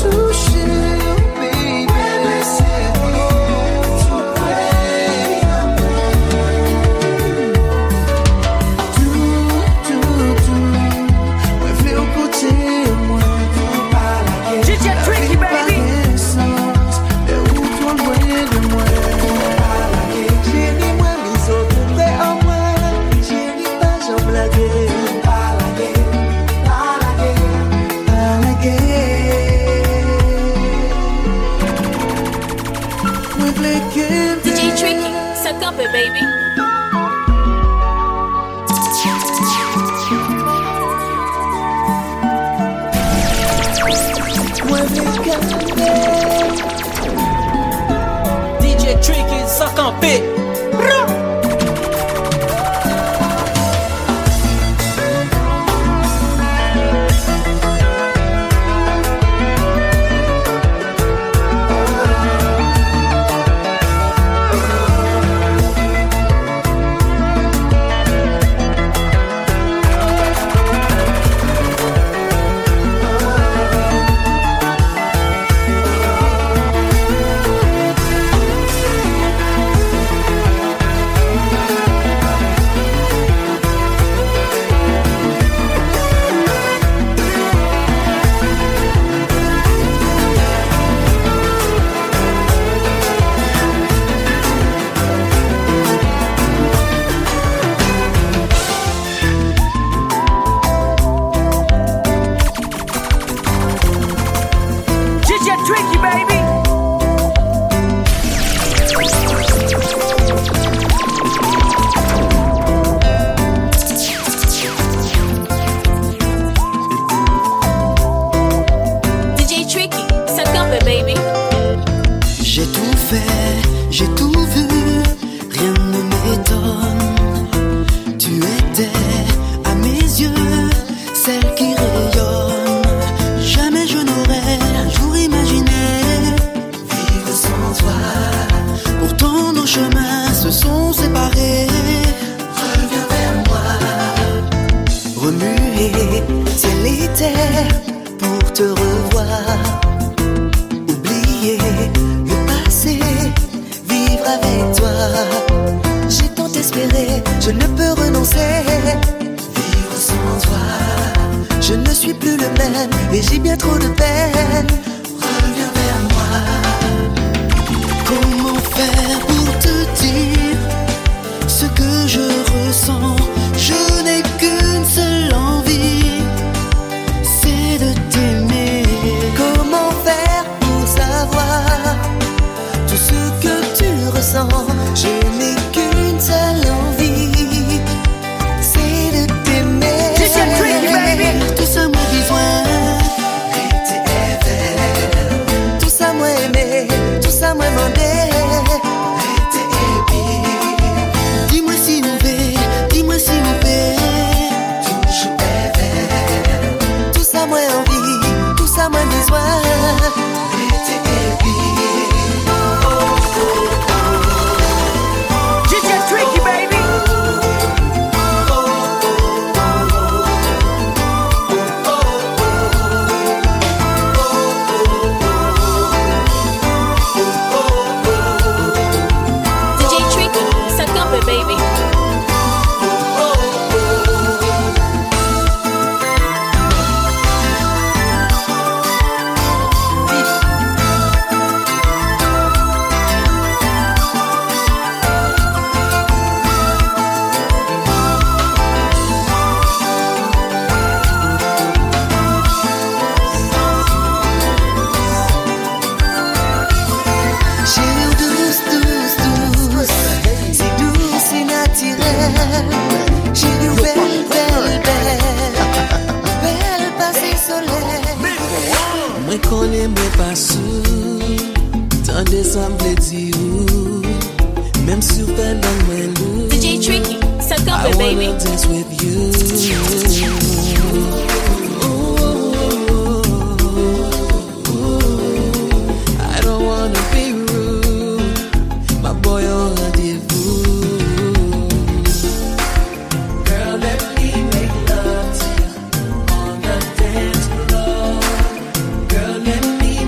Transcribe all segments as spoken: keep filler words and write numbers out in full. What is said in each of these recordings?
Let me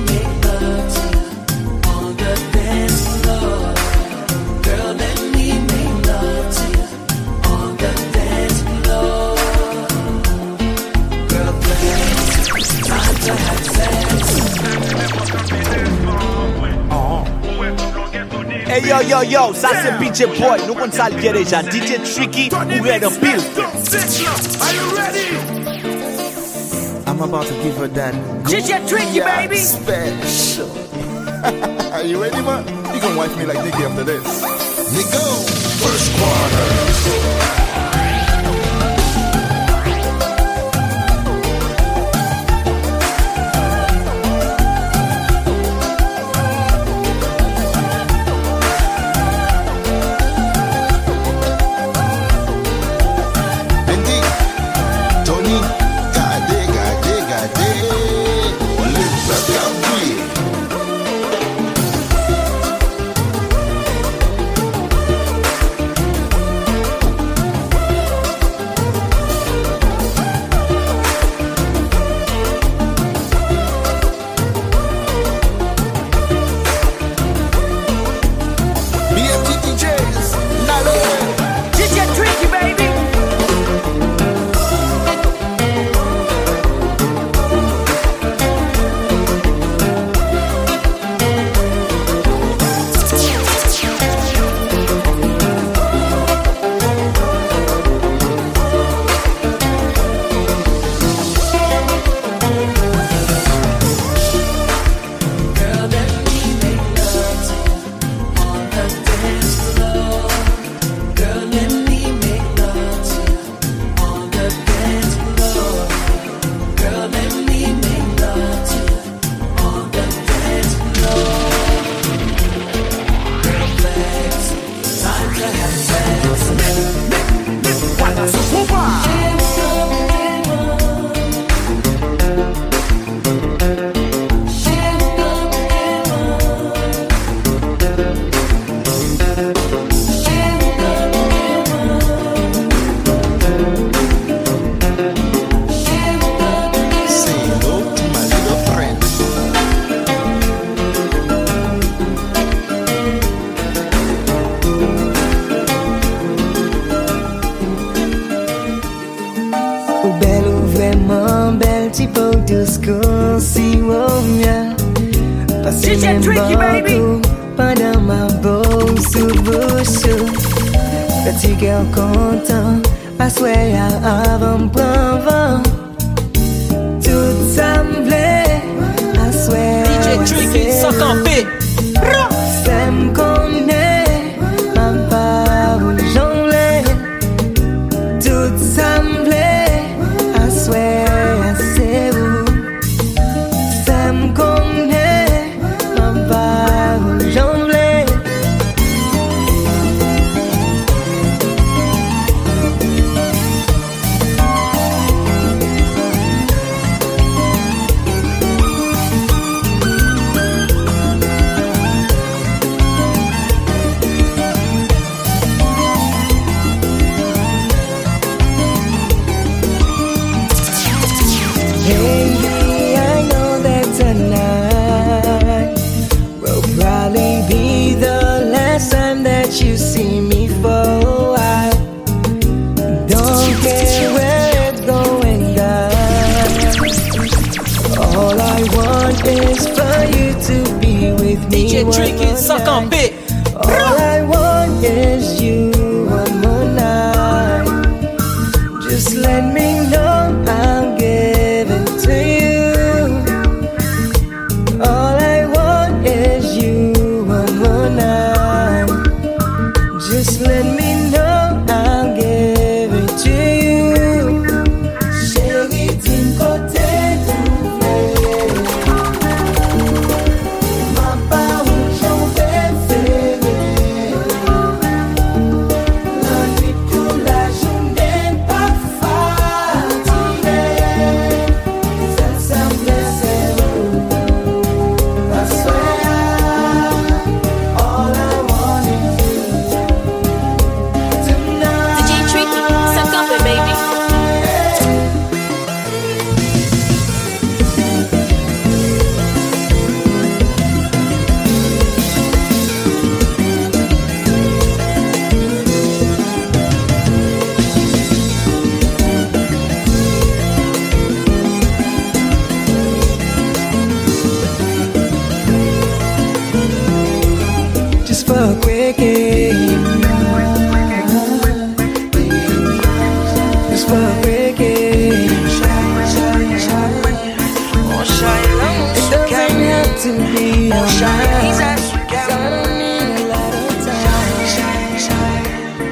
Hey yo yo yo, ça c'est B J Boy, nous on ça le déjà. D J Tricky, who ready to build? Are you ready? I'm about to give her that D J Tricky, baby. Special. Are you ready, man? You gonna wife me like Nicky after this? Nico, first quarter. to be on shine, mine. shine, I don't need a lot of time. shine, shine,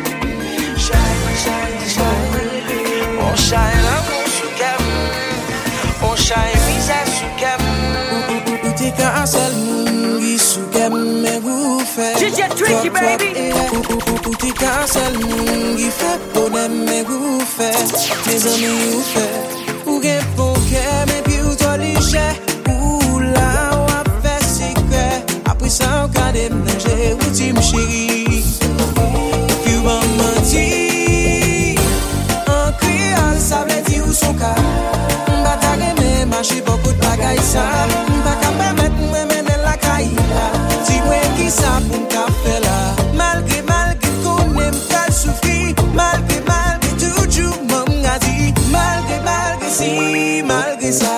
shine, shine, shine. On shine, l'amour sous gamme. On shine, visage sous gamme. Ou t'es qu'un seul monde qui sous gamme mais vous fait. D J Tricky, baby. Ou t'es qu'un seul monde qui fait bonheur mais vous fait. Mes amis vous fait. Ou gen bon cœur mais puis ou t'en liché. Ou là ou a fait secret. Après ça on garde ménager ou t'y me chérie. Puis ou m'en menti. En créole ça veut dire ou son cas. M'bataille mais marcher beaucoup de bagaille ça. M'baka permettre moi mener la caille là. Dis-moi qui ça pour m'ka faire là. Malgré malgré qu'on aime qu'à souffrir. Malgré malgré toujours m'en dit. Malgré malgré si malgré ça.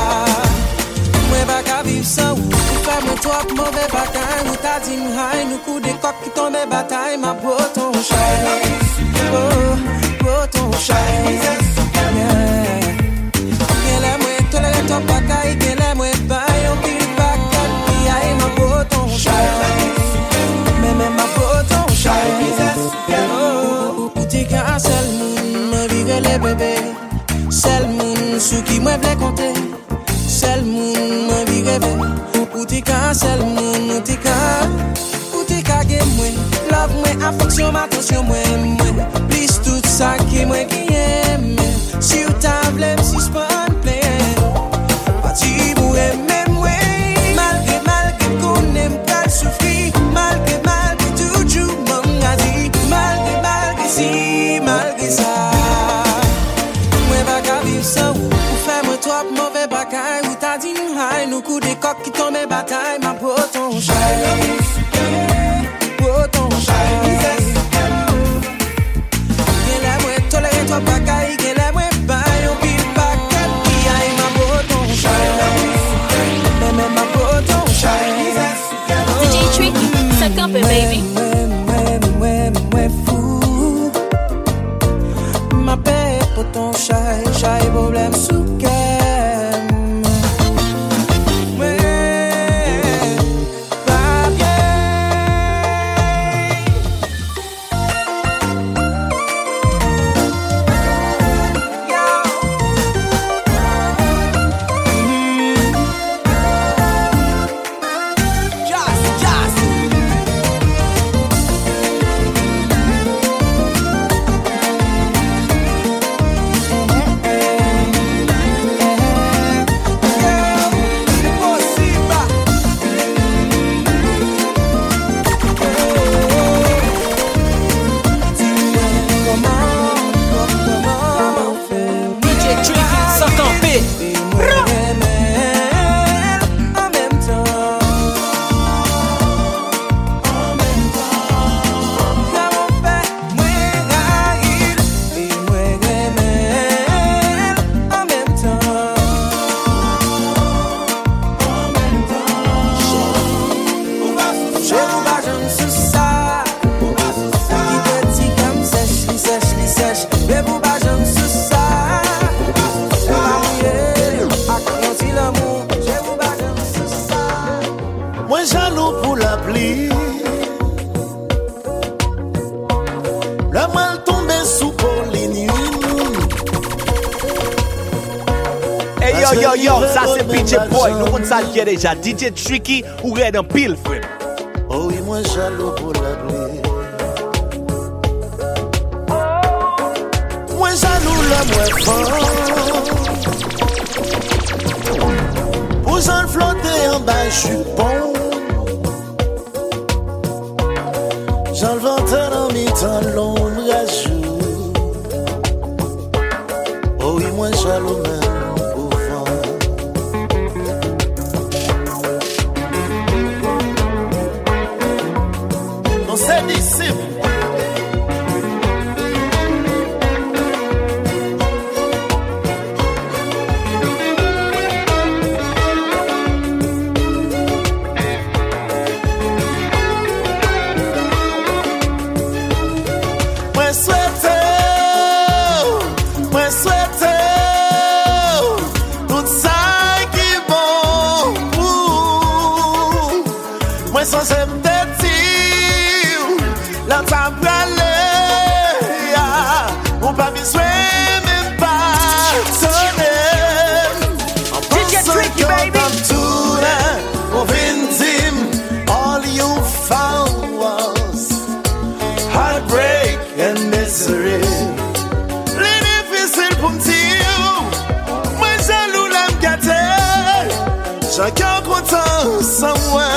Moi baka vivre sans ou. Faire moi trop mauvais bataille. Ou t'as dit m'haï. Nous coups de coq qui tombe bataille. Ma poton shine. Oh, poton shine. Yeah. Quelle est moi toléré ton bagaille. Quelle est moi baille. On pile bagaille. Qui aille ma poton shine. Mais même ma poton shine. Oh, ou t'es qu'un seul monde. Me vire les bébés. Seul monde sous qui moi v'lais compter. Seul monde me vire bébé. Ou t'es qu'un seul monde. Ou t'es qu'un. Ou t'es qu'un game moi. Love moi, affection, attention moi. Moi, please tout ça qui moi qui aime. Si ou ta blême, si j'p'en plaît. Parti pour aimer moi. Malgré, malgré qu'on aime qu'à souffrir. Malgré, malgré toujours m'en a dit. Malgré, malgré si, malgré ça. Moi pas qu'à vivre sans ou. Ou faire moi trop mauvais bagaille. Ou t'as dit m'haï. Nous coups des coqs qui tombent bataille. Ma poton shine. Poton shine. Quelle est moi toléré toi bagaille. Quelle est moi baille. On pile bagaille. Qui aille ma poton shine. Mais même ma poton shine. D J Tricky, suck up it, baby. Moi, moi, moi, fou. Ma paix poton shine. Shine problème sous qu'elle. Ouais, pas bien. D J Tricky, suck up it. En même temps, en même temps, quand on fait moi raïl et moi remèl en même temps, en même temps, je vous bats j'aime sous ça, qui te dit comme sèche, li sèche, li sèche, je vous bats j'aime sous ça. Moi jaloux pour la pluie. La mal tombée sous Pauline. Hey yo yo yo, ça c'est P J Boy. Nous on ça le déjà. D J Tricky ou red en pile frère. Oh oui, moi jaloux pour la pluie. Moi jaloux la moins fort. Pour j'en flotter en bas jupon. J'en le ventre dans mes temps l'ombre à jour. Oh oui, moi jaloux même au vent. Non, c'est disciple. sans s'aimer, la table on pas besoin même pas sonner. D J Tricky, baby. All you found was heartbreak and misery. L'inefficient pour m'dire, moi jaloux la m'gâter. Chacun content sans moi.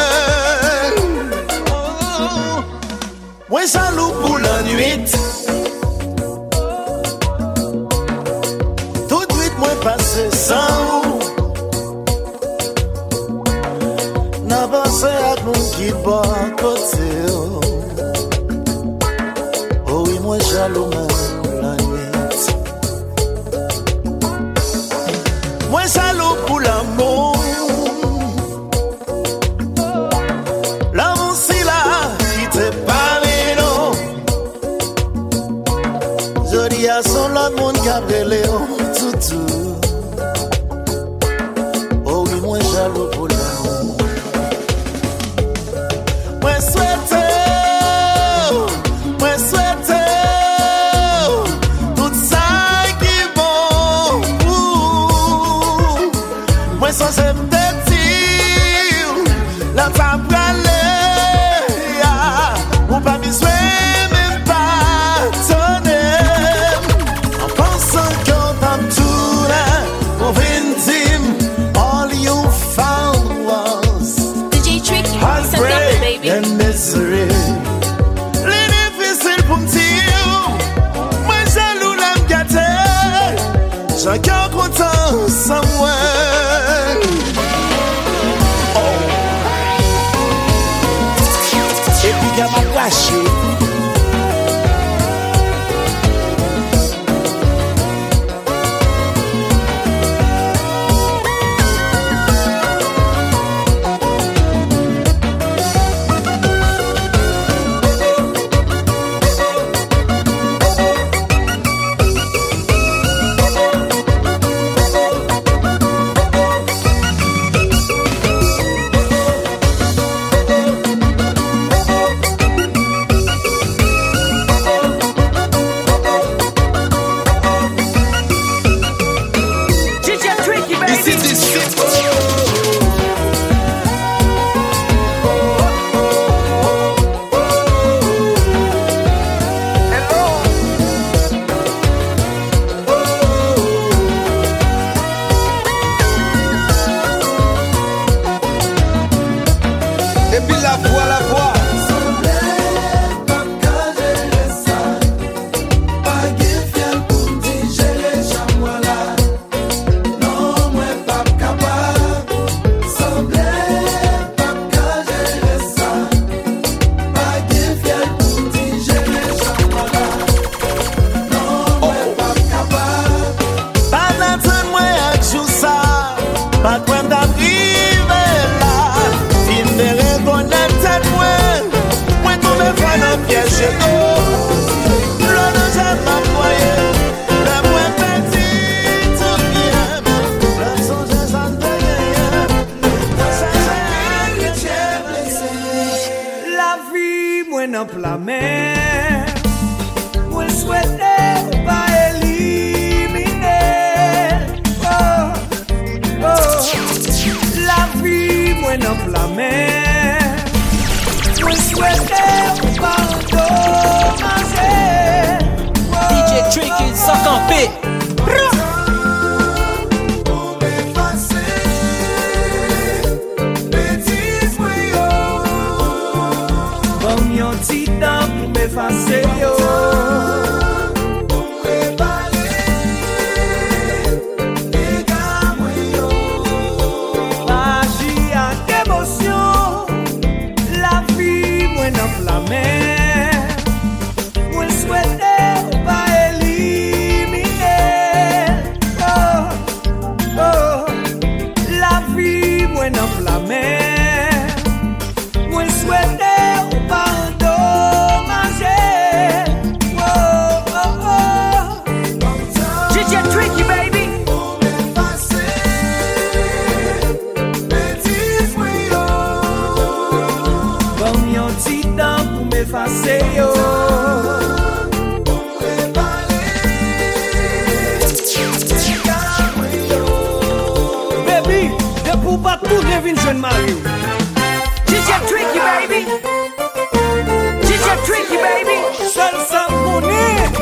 Moi jaloux pour la nuit. Tout de suite moi passé sans vous. N'a pensé à nous qui bat à côté. Oh oui, moi jaloux même la nuit. Moi jaloux pour l'amour. L'amour si là, qui te parle non. Je dis à son l'autre monde qui a belé tout tout. Oh oui, moi jaloux pour l'amour. Moi souhaite, moi souhaite tout ça qui est bon. Moi sans dire la table ou pas besoin même pas sonner. En pensant qu'on t'a tout là, on vient dire all you found was D J Tricky, heartbreak baby. and misery. L'inefficient pour m'dire, moi jaloux la m'gâter. Chacun content sans moi. Oh. Et puis y'a ma caché. La mer, moi souhaite pas éliminer. Oh, oh, la vie, moi non la mer, moi souhaite pas endommager. D J Tricky, sans camper. M'effacer yo, pour évaler, égaré yo, magie à émotion. jeune Mario. D J Tricky baby. D J Tricky baby. Seul ça me connaît.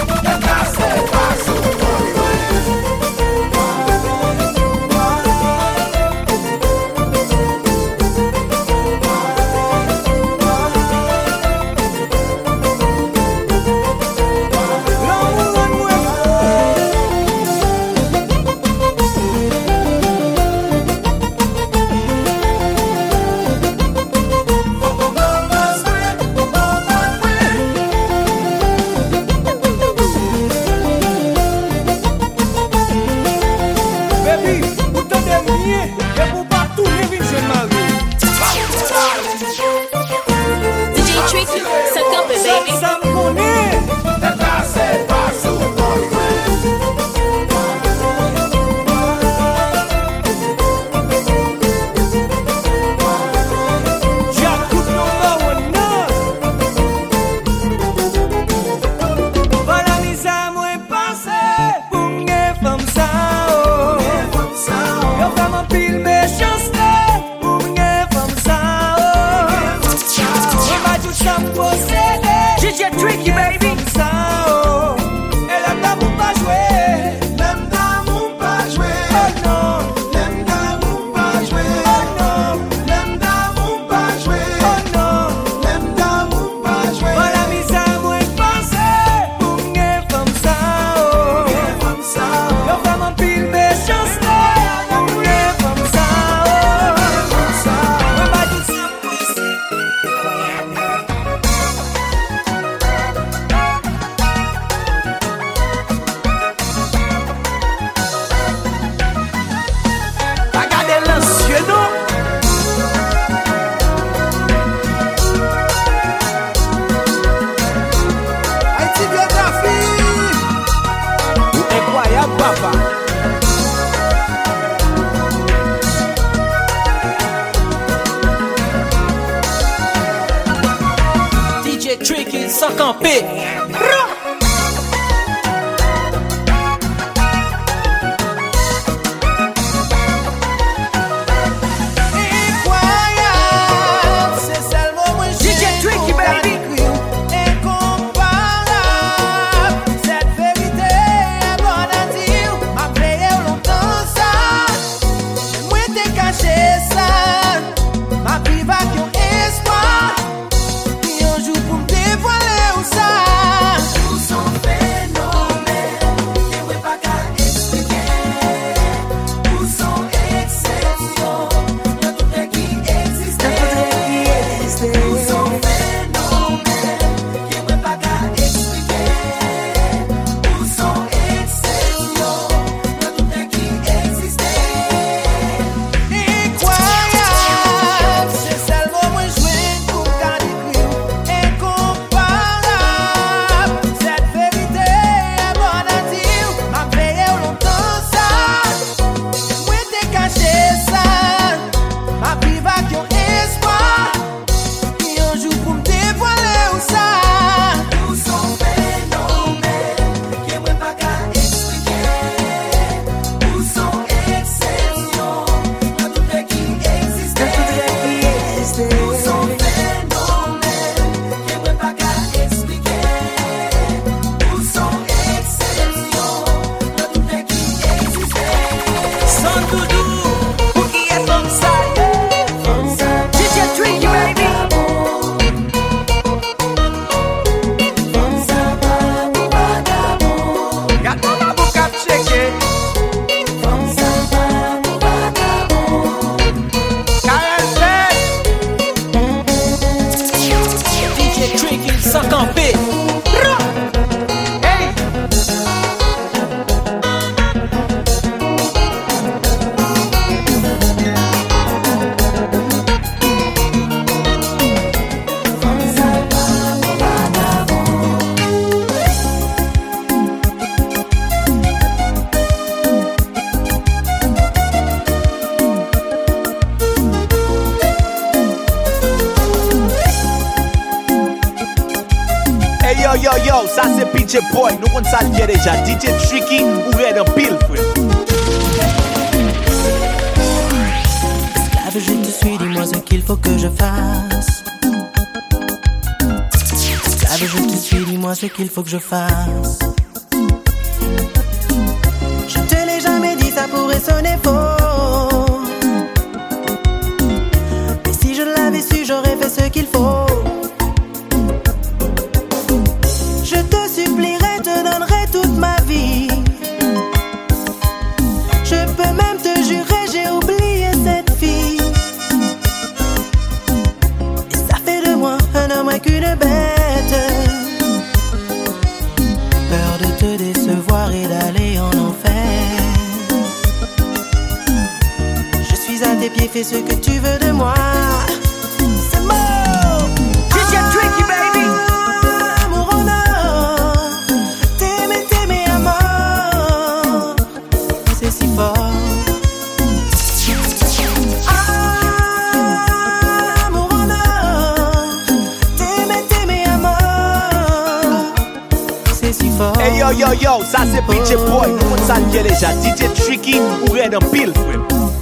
Tricky, sans camper. Yo, yo, yo, ça c'est P J Boy. Nous on ça le déjà. D J Tricky ou Red en pile, frère. Esclave, je te suis dis-moi ce qu'il faut que je fasse. Savez, je te suis, dis-moi ce qu'il faut que je fasse. Je te l'ai jamais dit, ça pourrait sonner faux. Mais si je l'avais su, j'aurais fait ce qu'il faut. Je te supplierai, te donnerai toute ma vie. Je peux même te jurer, j'ai oublié cette fille. Et ça fait de moi un homme moins qu'une bête. Peur de te décevoir et d'aller en enfer. Je suis à tes pieds, fais ce que tu veux de moi. C'est mort. D J Tricky, baby. Amour en or. T'aimer, t'aimer à mort. C'est si fort. Amour en or. T'aimer, t'aimer à mort. C'est si fort. Hey yo yo yo, ça c'est P J Boy. Nous on s'en vient déjà. D J Tricky ou Red en pile frère.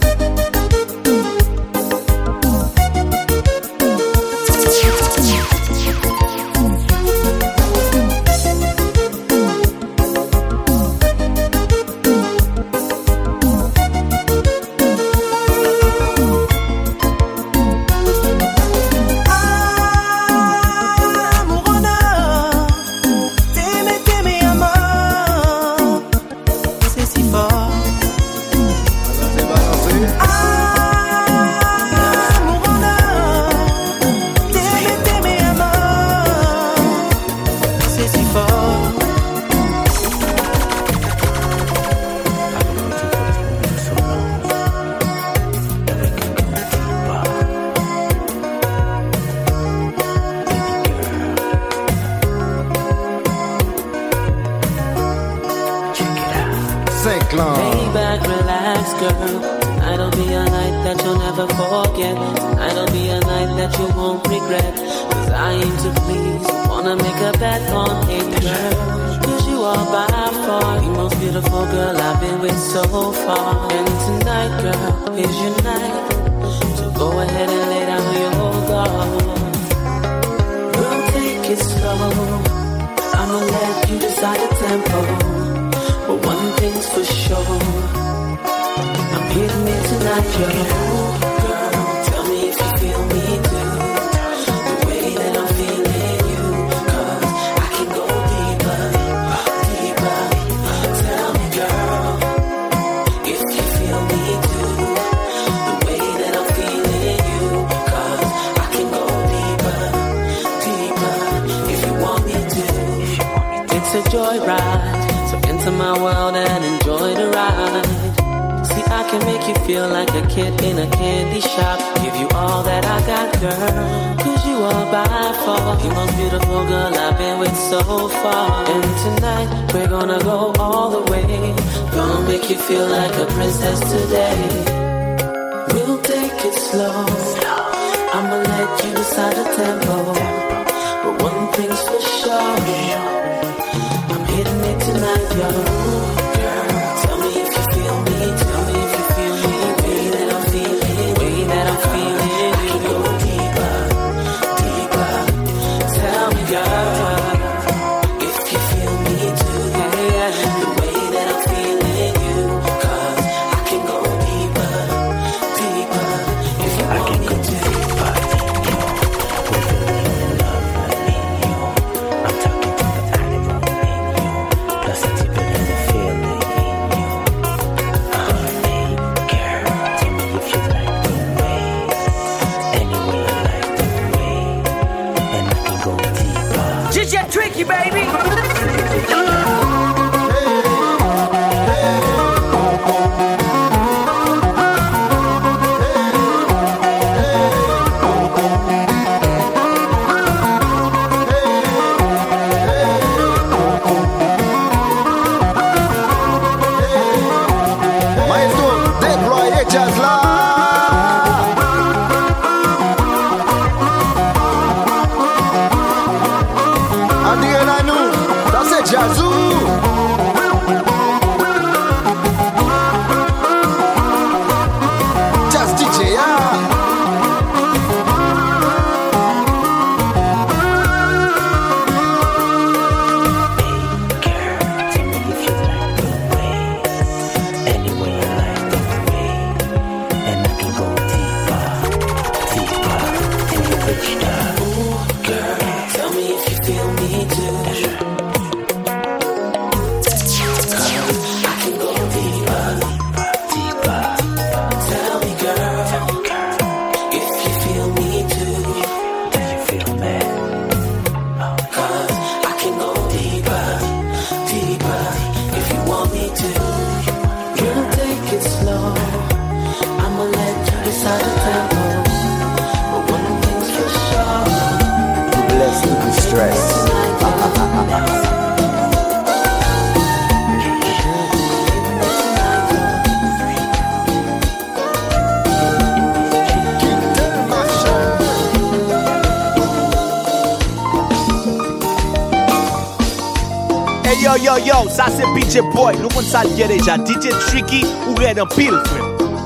Amour en or. T'aimer, t'aimer à mort. C'est si fort. C'est balancé. Amour en or. T'aimer, t'aimer à mort. C'est si fort. Saint-Claude. Lay back, relax, girl. Tonight'll be a night that you'll never forget. Tonight'll be a night that you won't regret. Cause I aim to please, wanna make a bet on it, girl. Cause you are by far the most beautiful girl I've been with so far. And tonight, girl, is your night. So go ahead and lay down your guard. We'll take it slow. I'ma let you decide the tempo. But one thing's for sure, I'm hitting it tonight, yo. Girl, tell me if you feel me too. The way that I'm feeling you, cause I can go deeper, deeper. Tell me, girl, if you feel me too. The way that I'm feeling you, cause I can go deeper, deeper. If you want me to, it's a joyride. To my world and enjoy the ride. See, I can make you feel like a kid in a candy shop. Give you all that I got, girl. Cause you are by far the most beautiful girl I've been with so far. And tonight, we're gonna go all the way. Gonna make you feel like a princess today. We'll take it slow. I'ma let you decide the tempo. But one thing's for sure, hitting it tonight, yo. Girl, tell me if you feel me. Tell me if you feel me. The way that I'm feeling. The way that I'm feeling. I can go deeper, deeper. Tell me, girl, if you feel me too. Yeah. The way that I'm feeling you. Cause I can go deeper, deeper. If you want me to. D J Tricky, baby. And the Ooh, girl, tell me if you feel me too. I can go deeper, deeper. Tell me, girl, if you feel me too. Do you feel me? Cause I can go deeper, deeper if you want me to. You take it slow. I'ma let you decide the tempo. But one thing's for sure. Bless you with stress. Hey yo yo yo, ça c'est P J Boy, nous on ça y déjà D J Tricky ou Red en pile frère.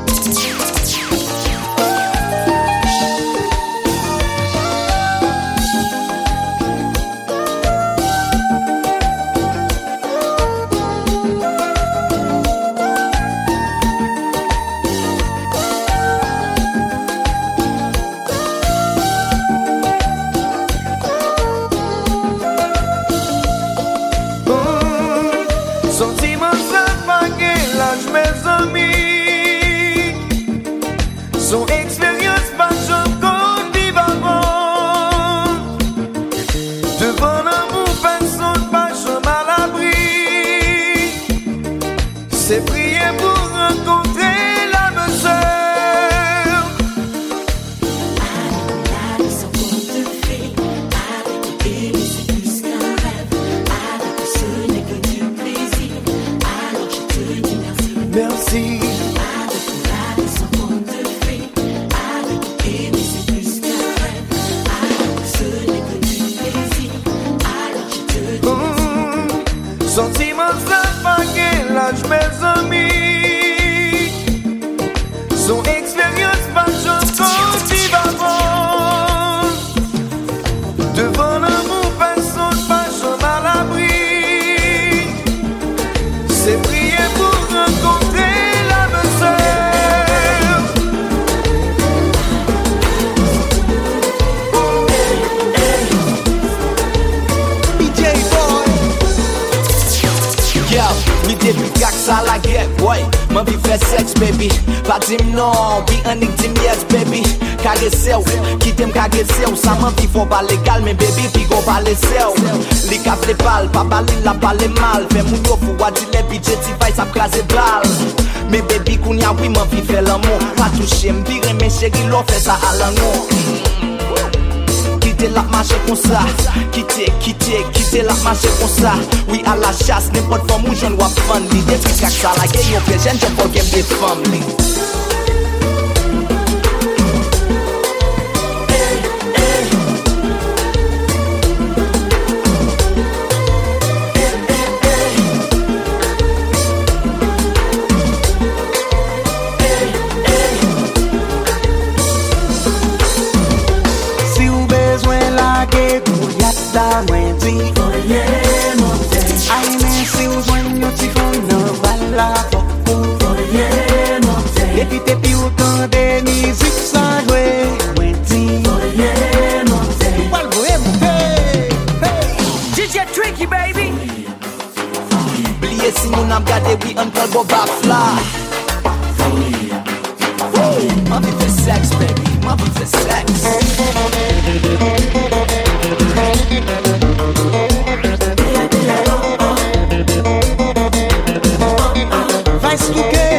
Son expérience pas j'en vive avant. Devant l'amour, personne pas j'en à l'abri. C'est prier pour rencontrer l'âme sœur. Avec son conte de fées, avec une bébé, c'est plus qu'un rêve. Avec ce n'est que du plaisir. Alors je te dis merci. Merci. Sentiments ça paguer l'âge mes amis. Son expérience pas j'en vive avant. Devant l'amour personne pas j'en à l'abri. C'est prier pour rencontrer l'âme sœur. P J Boy. Yo, mi depuis kak sa la get, boy. Man vi fè sex, baby. Pa dim non, bi anik dim yes, baby. Kage sew, kitem kage sew. Sa man vi fò pa legal, men baby, pi go pale sew. Li ka ple pal, pa bali la pale mal. Fè moun yo fò wadi le P J ti fay sa krasé bal. Men baby, koun ya oui, man vi fè l'amour. Pa touche mbire, men chéri lo fè sa alangon. Quitter la marche comme ça, quitter, quitter, quitter la marche comme ça. Oui à la chasse, n'importe femme ou jeune ou fan. L'idée depuis qu'à ça la gueule, yon fait jeune, je faut qu'elle des familles. Da mwen di Foye monte Ay men si ou jwen yo ti fon nan bala foko Foye monte Depi te pi ou tan de mizik sa jwe Mwen di Foye monte Wal voye monte D J Tricky baby. Bliye si moun ap gade wi an kal go ba fly. Man vi fè sex baby, man vi fè sex. Vai sluke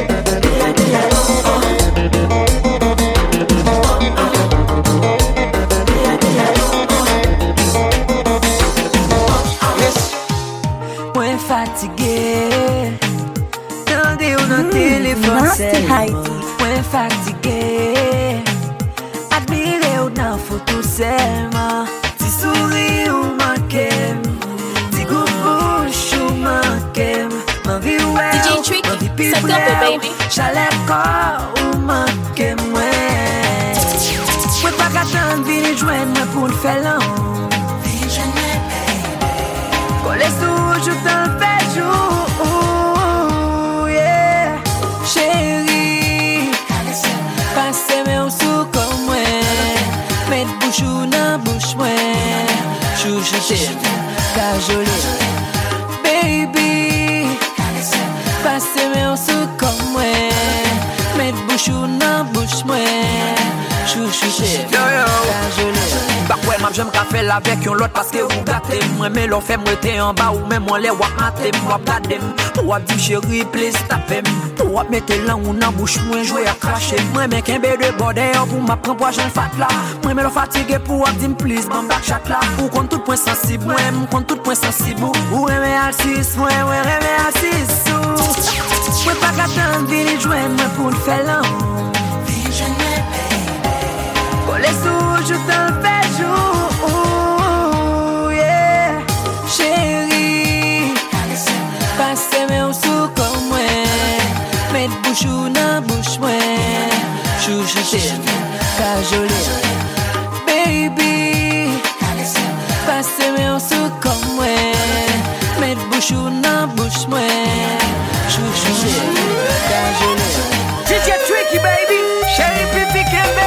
Mwen fatige Tande ou nan telefon selman Mwen fatige Admire ou nan foto selman Ti souri ou mankem Ti gou bouch ou mankem Man vi D J ou Tricky, man vi pi suck up it, baby. Chale kor ou mankem mwen Mwen pa katan vini jwen mwen pou l'fè lan Vini jwen mwen baby Kole sou joutan l'fè jou Yeah Chéri Passe men ou sou kon mwen Met bouche bouchou nan bouche mwen, chouchoutem, kajole. Baby, passe men sou kom mwen, met bouchou nan bouche mwen, chouchoutem, kajole. Bakwe map j'aime ka fè avec yon lot parce que ou gâté moi mais l'on fait moi t'es en bas ou même moi les wap maté moi gâté moi dit chéri please tapem moi mettre là ou nan bouche moi jouer à cracher moi mais qu'un bé de border pour m'a prendre poids j'en fat là moi mais l'on fatigué pour dire please m'en back chat là ou compte tout point sensible moi compte tout point sensible ou aimer à six moi ouais aimer à six sous moi pas qu'attendre venir jouer moi pour le faire là coller sous je t'en fais jour, yeah, chérie. Passe mes sous comme moi, mets bouchou nan bouche moi, chouchoutem, kajole. Baby, passe mes sous comme moi, mets bouchou nan bouche moi, chouchoutem, kajole. D J Tricky baby, chérie pipi baby.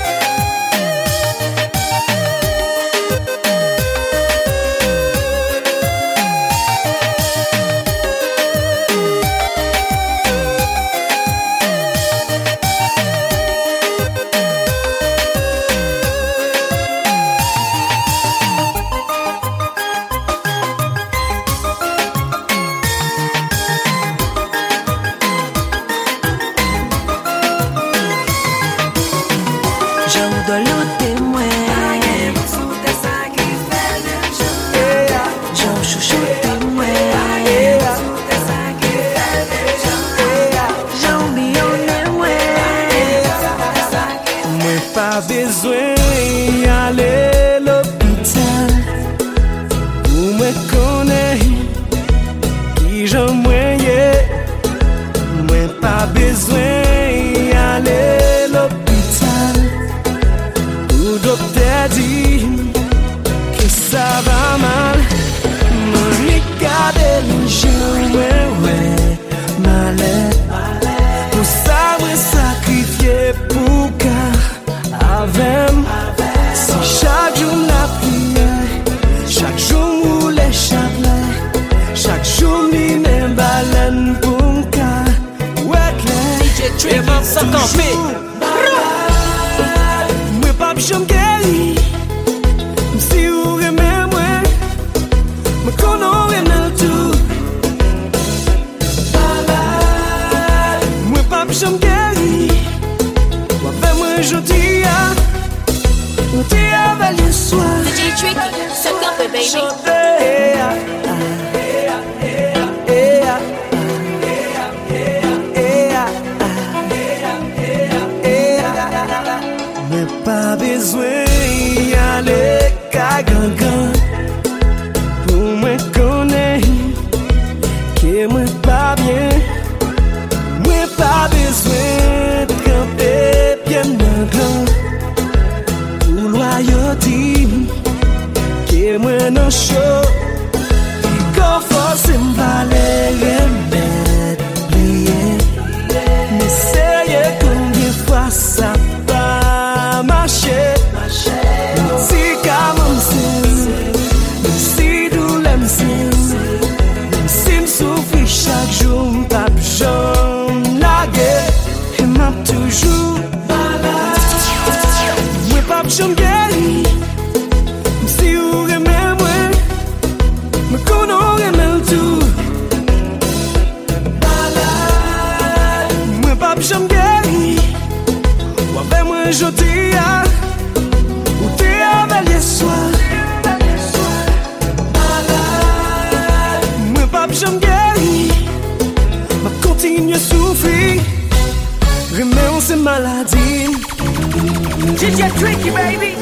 D J Tricky baby.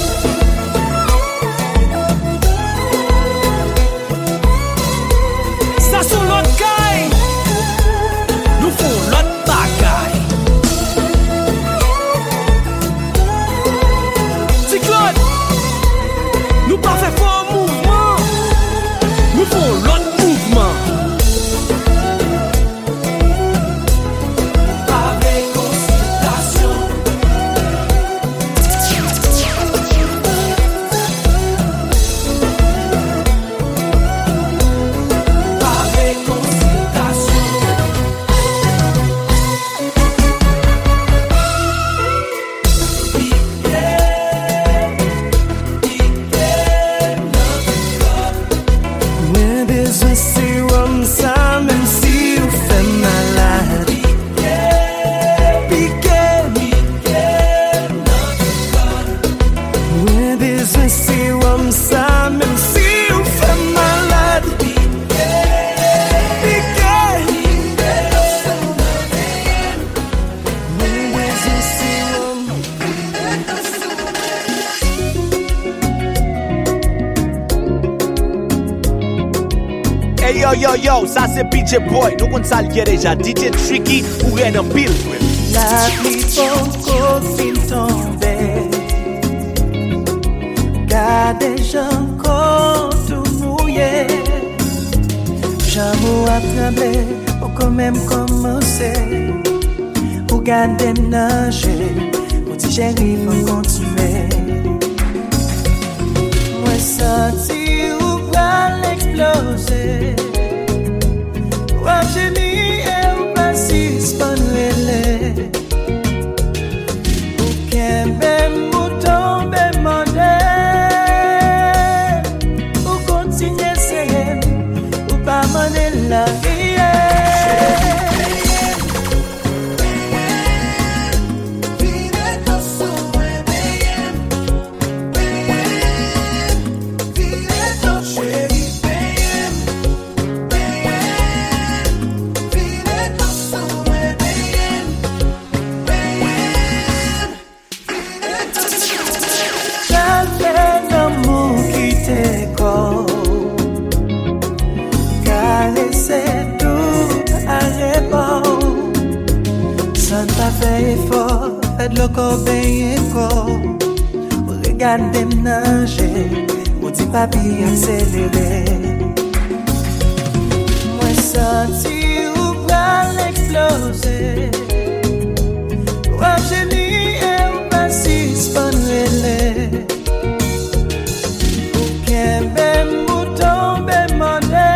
Ça sont l'autre caille, nous font l'autre bagaille. C'est Claude, nous pas fait fort mouvement, nous font l'autre mouvement. Mwen bezwen serum sa, même si ou fait malade. Hey yo yo yo, ça c'est P J Boy, nous on s'allie déjà. D J Tricky ou rien en pile. La pluie faut fin tomber. Gardez gens tout mouillé. J'amour à trembler, pour quand même commencer. Pour garder nager, pour dire chérie, faut continuer. Moi senti ou pas l'exploser. Ou à génie et ou pas si spanoué. Ou qu'un même mouton be mandé. Ou continuer serré. Ou pas maner la vie. Fais effort, fais de l'eau bien corps. Regardez nager, mon petit papi accéléré. Moi senti ou pas l'exploser. Ou à génie et ou pas si spanoué. Ou qu'un même mouton be mandé.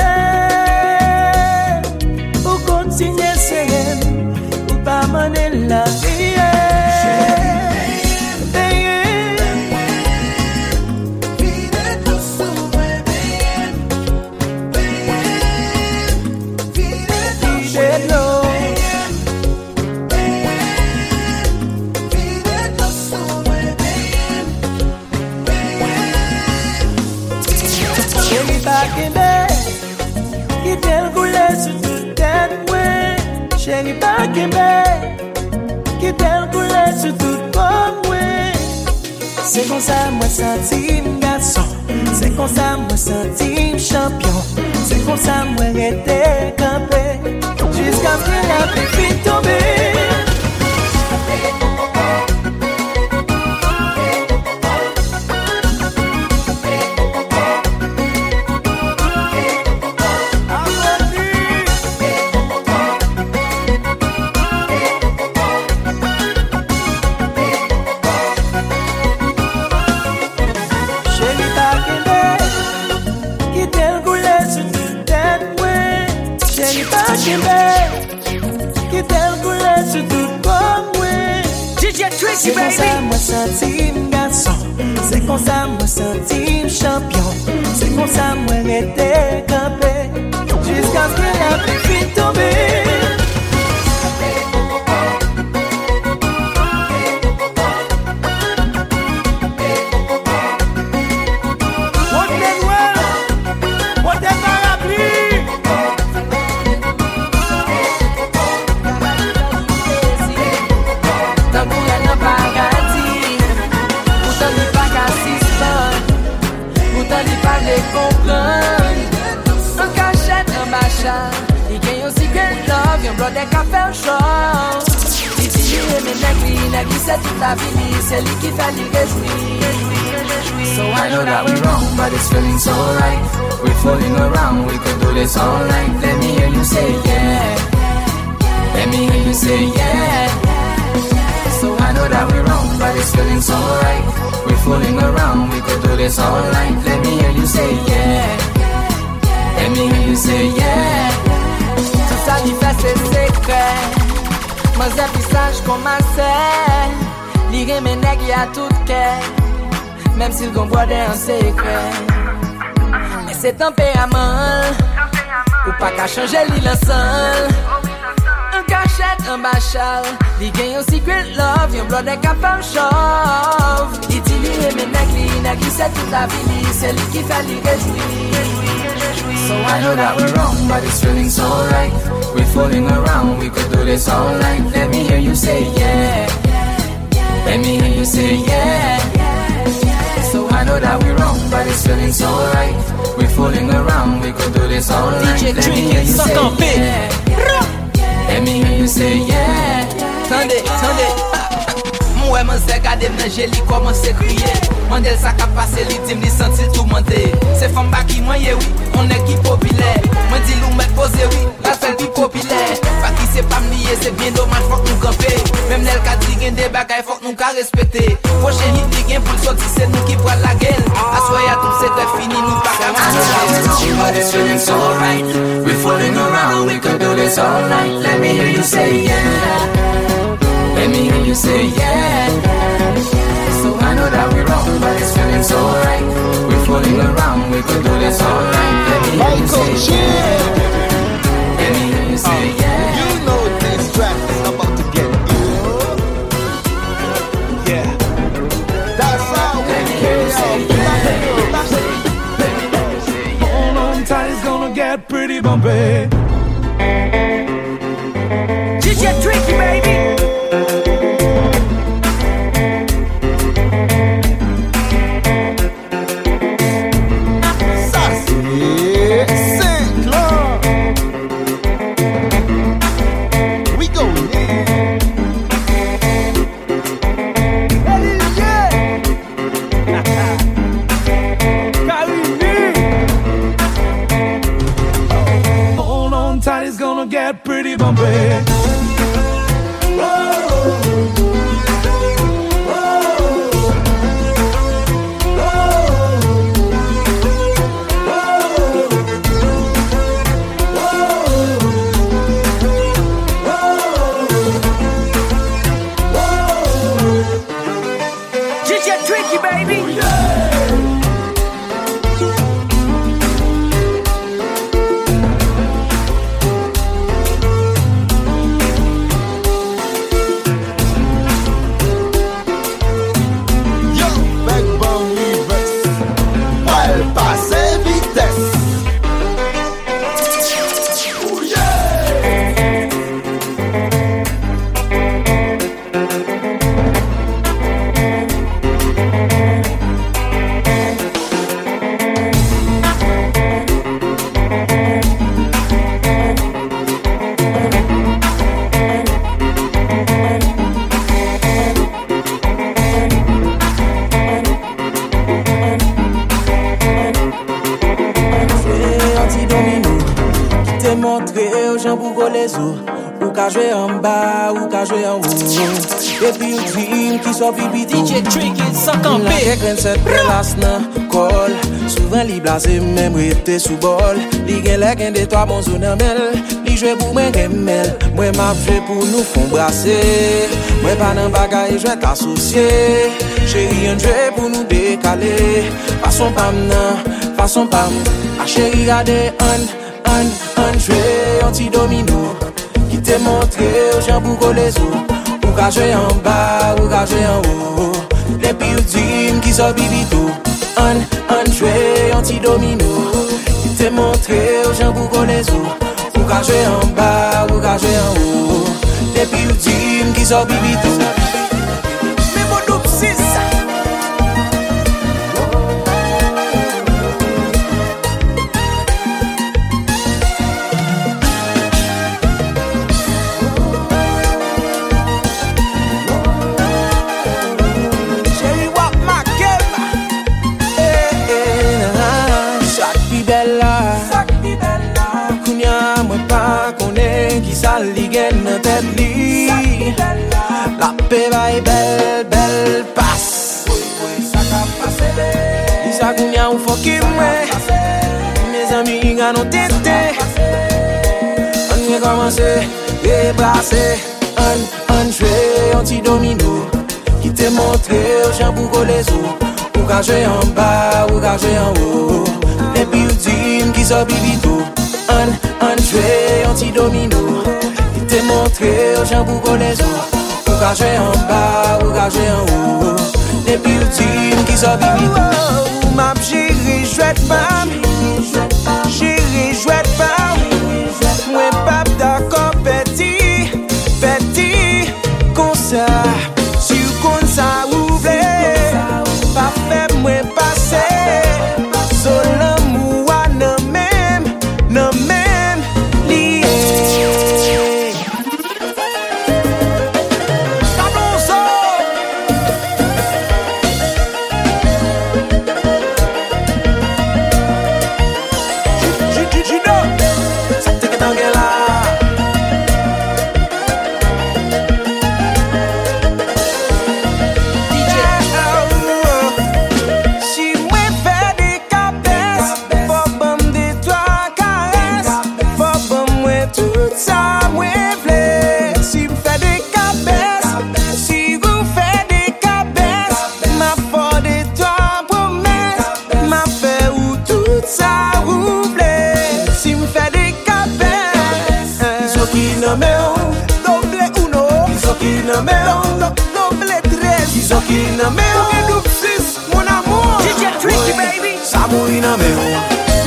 Ou continuer serré. Pas maner la vie. Chérie pas qu'aimer, qui t'aime rouler sur toute tête, ouais. Chérie pas qu'aimer, qui t'aime rouler sur toute pomme, ouais. C'est comme ça moi senti garçon, c'est comme ça moi senti champion, c'est comme ça moi été campé, jusqu'à ce que la pluie finisse tomber. C'est comme ça moi senti garçon, c'est comme ça moi senti champion, c'est comme ça moi été campé, jusqu'à ce que la pluie finisse tomber. Il gagne aussi great love, yon blood that can feel show. Il dit lui et mes nègres, nègres c'est toute la vie, c'est lui qui fait lui réjouir. So I know that we're wrong, but it's feeling so right. We're fooling around, we could do this all night. Let me hear you say yeah. Let me hear you say yeah. So I know that we're wrong, but it's feeling so right. We're fooling around, we could do this all night. Let me hear you say yeah. Let me hear you say yeah. Tout ça lui fait ses secrets. Moi j'ai plus sage comme ma sœur. Lire mes nègres à tout cœur. Même s'ils convoient un secret. Mais c'est tempérament. Ou pas qu'à changer l'île seul. Un cachette, un bachal. Li gagne un secret love. Yon blood est capable chauve. Il dit lui et mes nègres. nèg qui sait toute la vie, c'est lui qui fait lui réjouir. So I know that we're wrong, but it's feeling so right. We're fooling around, we could do this all night. Let me hear you say yeah. Let me hear you say yeah. So I know that we're wrong, but it's feeling so right. We're fooling around, we could do this all night. Let me hear you say yeah. Let me hear you say yeah. Tendez, tendez. Mwen mwen se gade mnanje li koman se kriye. Mandel sa ka pase li dim li senti tout mante. Se fam baki mwen ye oui, on est qui populaire. Mwen di lou met pose oui, la fel pi populaire. Baki se pa mniye, se bien dommage fok nou kampe. Même nel ka di gen de bagay fok nou ka respecte. Prochain hit di gen pou l'soti se nou ki pral la gel. Aswaya tout se te fini nou pa ka manche. But it's feeling so right. We're fooling around, we could do this all night. Let me hear you say yeah. Let me hear you say yeah. So I know that we're wrong, but it's feeling so right. We're fooling around, we could do this all night. Let me hear you say yeah. Let me hear you say yeah. You know this track is about to get you. Yeah. That's how we Let me hear you say yeah. Hold on tight, it's gonna get pretty bumpy. D J Tricky, baby. Get pretty bumpy. D J Tricky, baby. Ou ka jwe en bas, ou ka jwe en haut. Depuis ou dream qui soit bibi D J Tricky, sans camper. La kekren set pelas nan kol. Souvent li blase même rete sous bol. Li gen lek en de toi bon zon mel. Li jwe pou mwen gemel. Mwen map jwe pou nou fon brase. Mwen pa nan bagay jwe t'assosye. Chéri yon jwe pou nou dekale. Fason pam nan, fason pam. A chéri gade an, an, an jwe yon ti domino. Qui te montre aux gens pour coller sous. Ou ka jwe en bas, ou ka jwe en haut. Depuis ou dream qui sort bibito. Un, un jwe un petit domino. Qui te montre aux gens pour coller sous. Ou ka jwe en bas, ou ka jwe en haut. Depuis ou dream qui sort bibito. Mais mon double six. Li gen nan tèt li. La pe bay bel, bel pass. Li sa kounya ou foki mwen. Mes amis gano tete. An gen komanse, rebrase. An, an jwe yon ti domino. Ki te montre ou jan pou kole sou. Ou ka jwe en bas, ou ka jwe en haut. Depi ou dream ki so bibito. An, an jwe yon ti domino. Te montre aux gens pour qu'on les ouvre. Ou ka jwe en bas, ou ka jwe en haut. puis le team qui s'habille. Ma chérie, chouette femme, chérie, chouette femme. Moi, pas d'accord, petit, petit, comme ça. Si vous comptez ça, vous voulez, pas fait, moi, passer. Sur l'amour, non, même, non, même, lié. Sakina meu, Edupsis, mon amour. D J Tricky, baby. Samoina meu.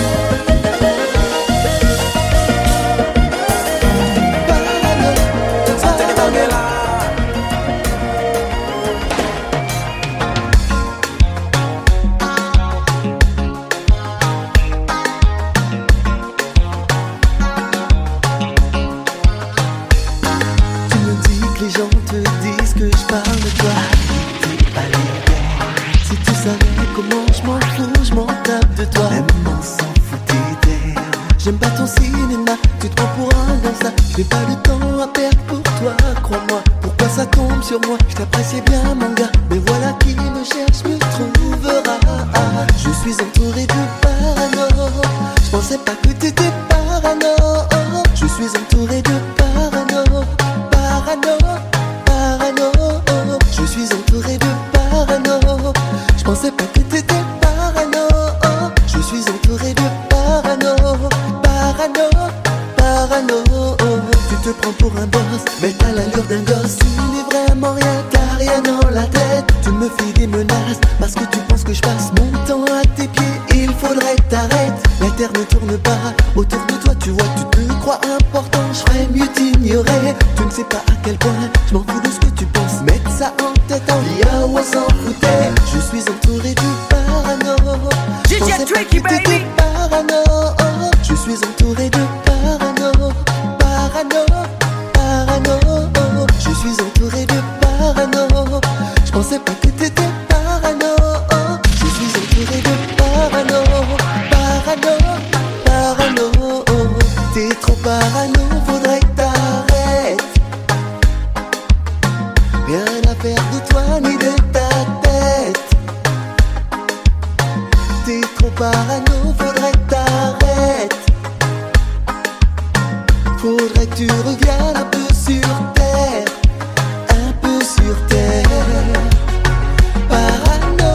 Moi, je t'appréciais bien mon gars, mais voilà qui me cherche me trouvera. Je suis entouré de parano, je pensais pas que t'étais parano. Je suis entouré de parano, parano, parano. Je suis entouré de parano, je pensais pas que t'étais parano. Je suis entouré de parano, parano, parano. Tu te prends pour un boss, mais t'as l'allure d'un gosse. Vraiment rien, t'as rien dans la tête. Tu me fais des menaces parce que tu penses que je passe mon temps à tes pieds. Il faudrait que t'arrêtes. La terre ne tourne pas autour de toi, tu vois, tu te crois important. Je ferais mieux t'ignorer. Tu ne sais pas à quel point je m'en fous de ce que tu penses. Mettre ça en tête, en lien ou s'en foutait. Je suis entouré de parano. D J Tricky, baby. Parano. Je suis entouré de parano, parano, parano. Je suis entouré de parano. Je pensais pas que t'étais parano. Je suis entouré de parano, parano, parano. T'es trop parano, faudrait que t'arrêtes. Rien à faire de toi ni de ta tête. T'es trop parano, faudrait que t'arrêtes. Faudrait que tu reviennes un peu sur terre. Un peu sur terre. Parano.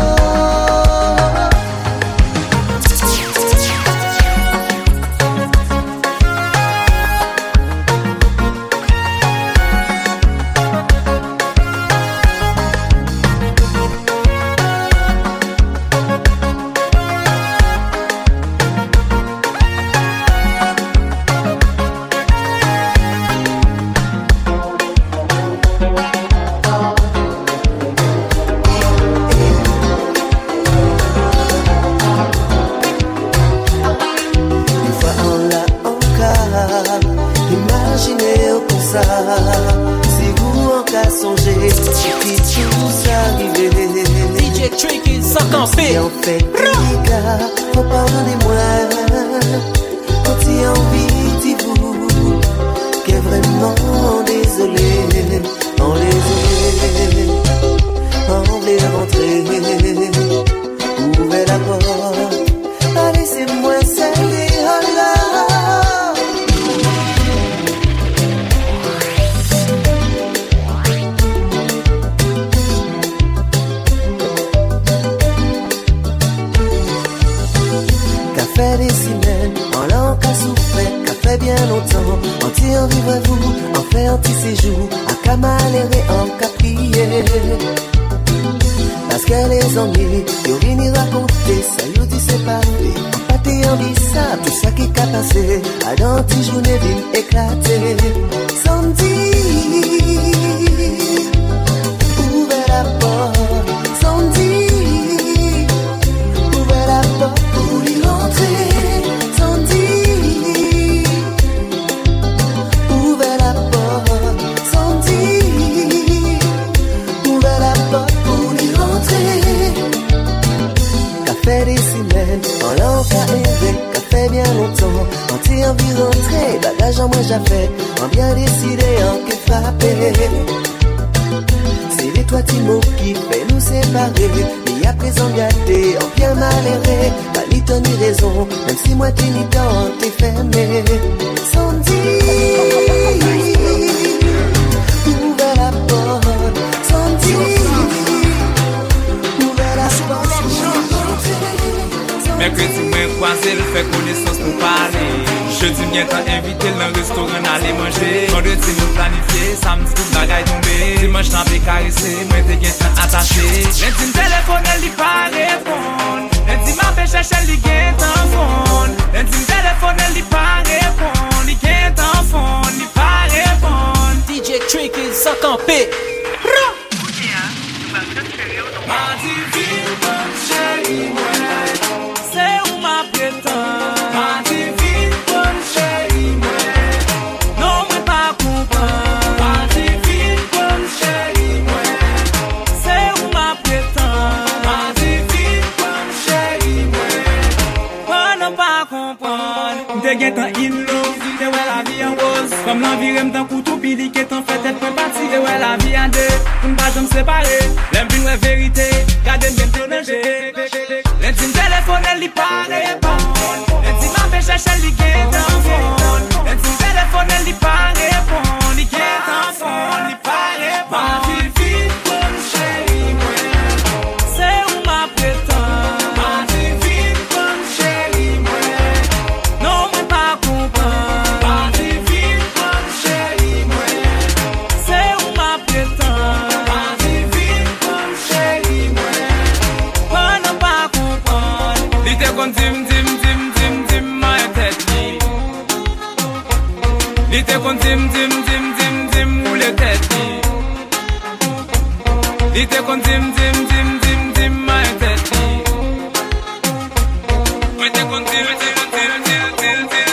Si vous en cas songez, qui tous arrivés. D J Tricky, sans camper. Et en fait, les gars, faut pardonnez-moi. Quand il y a envie, dis-vous, qu'est vraiment désolé. En les en les rentrer. Ouvrez la porte, laissez-moi sceller, oh là. Fait des semaines, en l'an qu'a souffert, qu'a fait bien longtemps. Anti en vivre-vous, en fait anti-séjour, à Kamal et en Caprier. Parce que les ennuis, ils viennent raconter, ça nous dit séparé. Pas t'es envissable, tout ça qui est passé. À dans tes journées, viennent éclater. Sandy, ouvrez la porte. Sandy, ouvrez la porte pour y rentrer. Sandy, ouvrez la porte. Sandy, ouvrez la porte pour y rentrer. Café des semaines, en l'an qu'a élevé, café bien longtemps. En t'y envie rentrer, bagage en moi j'ai fait, en bien décidé, en qu'est frappé. C'est les toi Timo qui fait nous séparer. Mais à présent gâté, en bien malheuré. Pas ni ton ni raison, même si moi t'es ni temps, t'es fermé. Sandy, ouvre la porte. Sandy, ouvre la porte. Mercredi, moi croisé, le fait connaissance pour parler. Jeudi, m'y t'as invité dans le restaurant d'aller manger. Vendredi, nous planifié, samedi, tout bagaille tombé. Dimanche, t'en peux caresser, moi t'es bien attaché. Lundi, téléphone, elle y pas répondre. Lundi, m'a fait chercher, elle y gagne ton phone. Lundi, téléphone, elle y pas répondre. Elle y gagne ton phone, elle y pas répondre. D J Tricky, ça campé. Ma divine bonne chérie, ouais, c'est où ma prétend. Ma divine bonne chérie, ouais, non mais pas comprendre. Ma divine bonne chérie, ouais, c'est où ma prétend. Ma divine bonne chérie, ouais, moi non pas comprendre. M'te get en in love, t'es ouais la vie en rose. Comme l'envie m't'en couteau pili qui t'en fait être point parti. T'es ouais la vie en deux, m'pas jamais séparer. L'aime bien ouais vérité, gardez bien ton danger. L'intime téléphone elle y pas répondre. L'intime m'a fait chercher elle y gagne ton phone. L'intime téléphone elle y pas répondre. Elle y gagne ton phone, elle y pas répondre. Ma divine bonne chérie, ouais, c'est où ma prétend. Ma divine bonne chérie, ouais, non moi pas comprendre. Ma divine bonne chérie, ouais, c'est où ma prétend. Ma divine bonne chérie, ouais, moi non pas comprendre. L'idée qu'on dim dim dim dim dim ma tête li. L'idée qu'on dim dim dim dim dim ou les têtes li. L'idée qu'on dim dim dim dim dim ma tête li. L'idée qu'on dim dim dim dim dim dim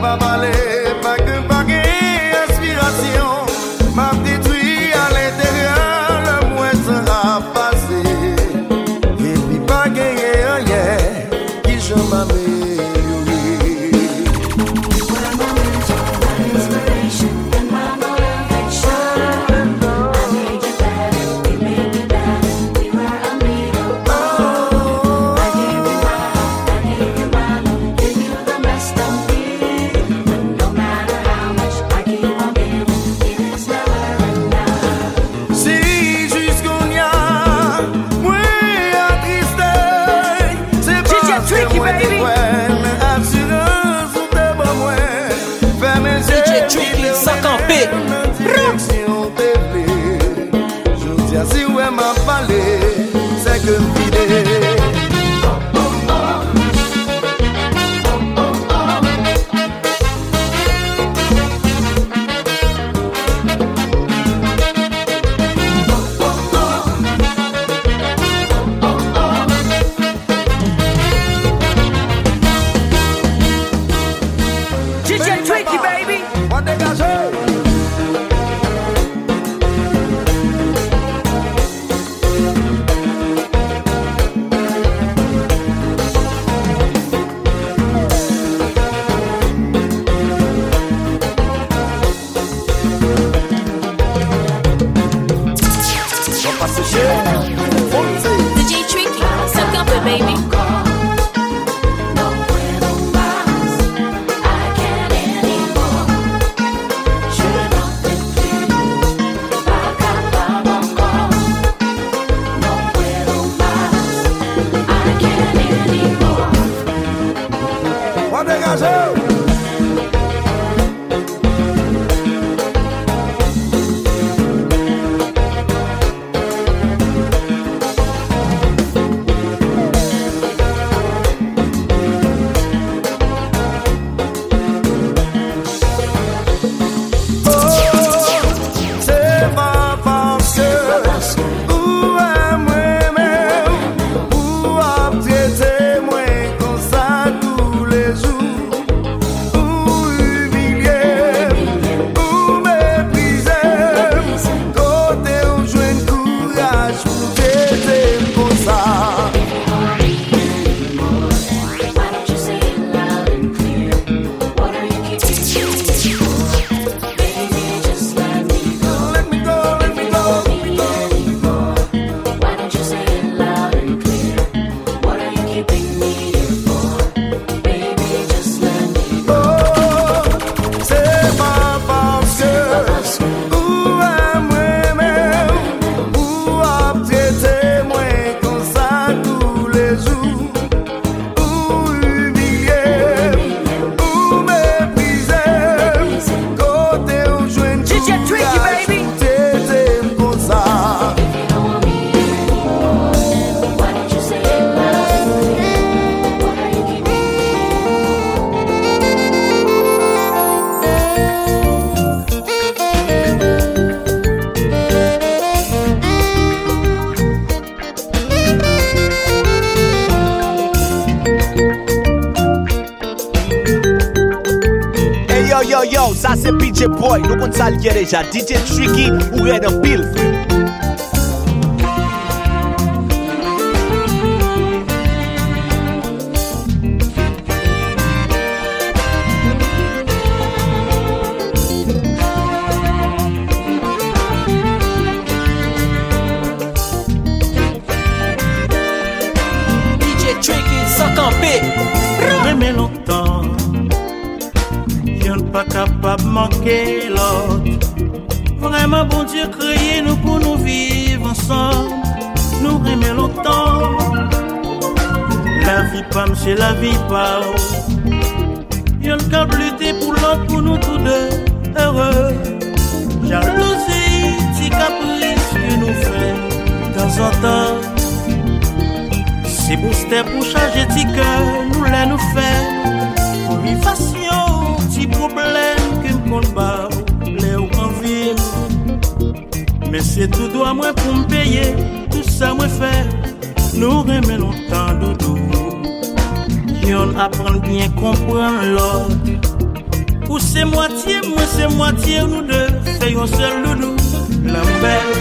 Pas que pas inspiration, m'a détruit à l'intérieur. D J Tricky, suck up it, baby. Yo, yo, ça c'est P J Boy, nous compte ça lié déjà. D J Tricky ou Red en pile. D J Tricky, sans camper. Mais longtemps, pas capable de manquer l'autre. Vraiment, bon Dieu, créé nous pour nous vivre ensemble. Nous aimer longtemps. La vie pas, c'est la vie pas. Y'en a lutter pour l'autre, pour nous tous deux heureux. Jalousie, petit caprice que nous fait de temps en temps. C'est booster pour changer petit cœur, nous les nous fait. Pour lui fascination. Problème que me compte pas les en ville, mais c'est tout droit moi pour me payer tout ça moi faire. Nous remet longtemps doudou, y'en apprend bien comprendre l'autre. Ou c'est moitié moi c'est moitié nous deux fait un seul doudou l'embelle.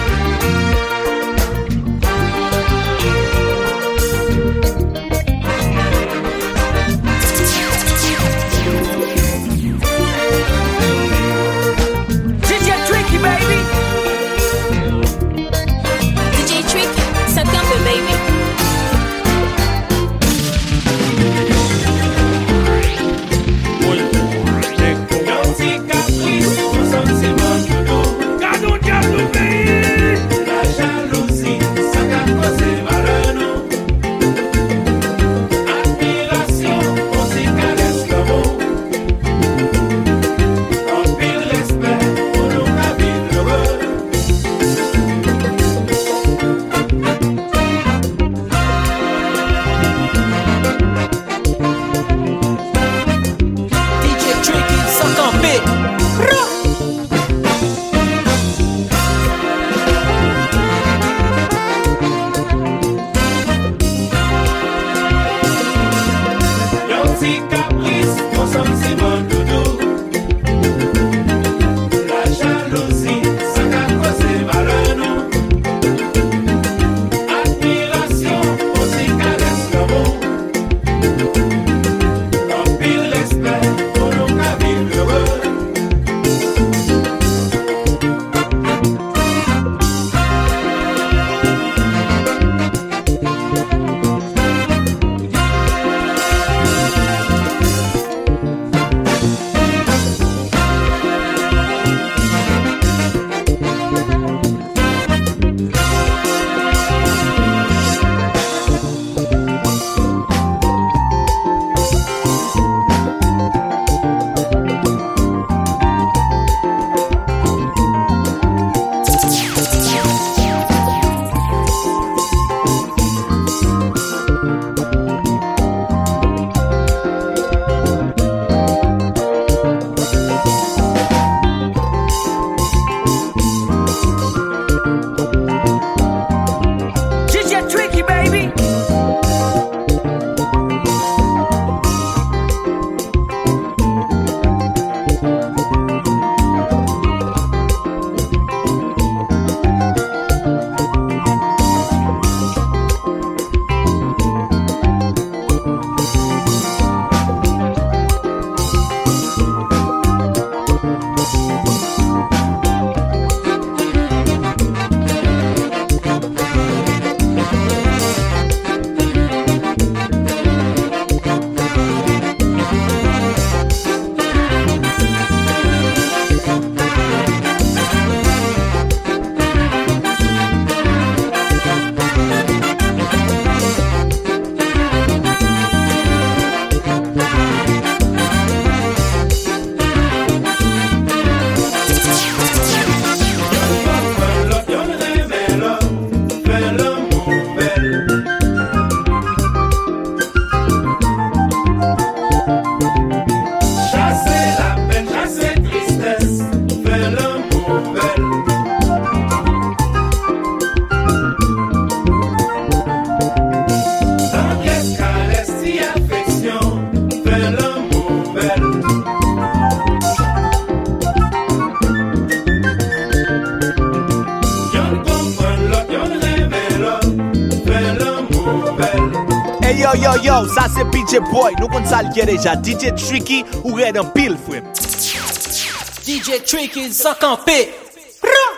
Hey yo yo yo, ça c'est P J Boy, nous qu'on ça le déjà. D J Tricky ou red en pile frère. D J Tricky, sans camper.